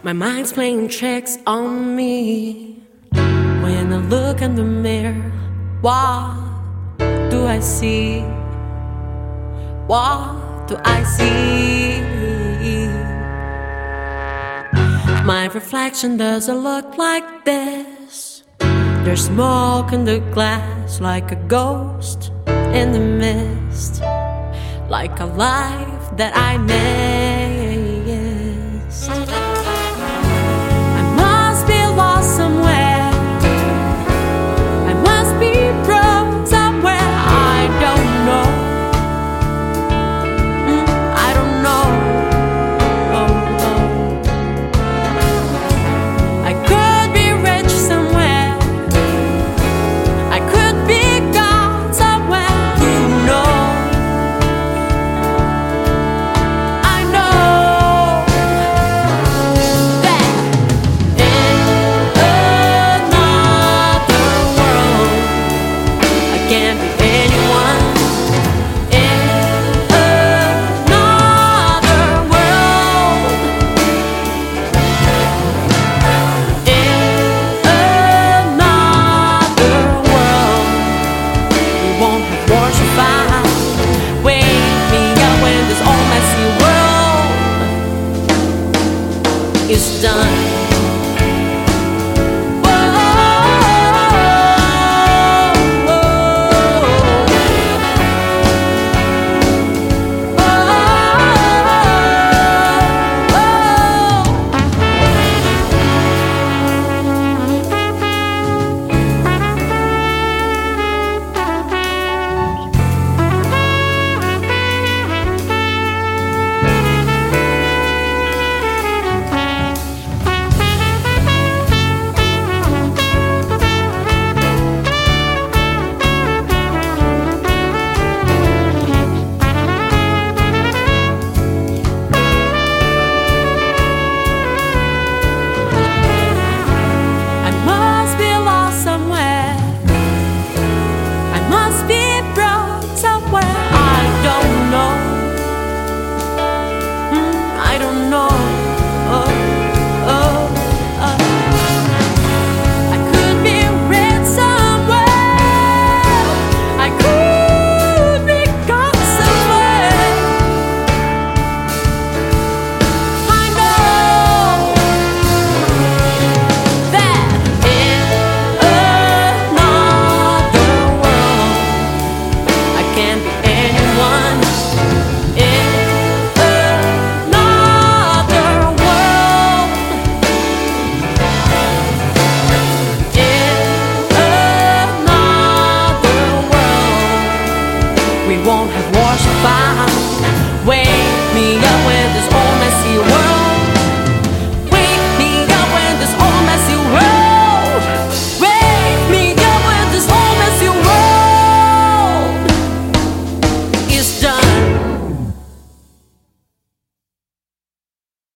My mind's playing tricks on me. When I look in the mirror, what do I see? What do I see? My reflection doesn't look like this. There's smoke in the glass, like a ghost in the mist, like a life that I missed. I must be lost somewhere. I must be broke somewhere. I don't know. I don't know. Oh, oh. I could be rich somewhere. I could be gone somewhere. You know. I know that in another world I can't be anyone. In another world, in another world, we won't have wars or fight. Wake me up when this all messy world is done.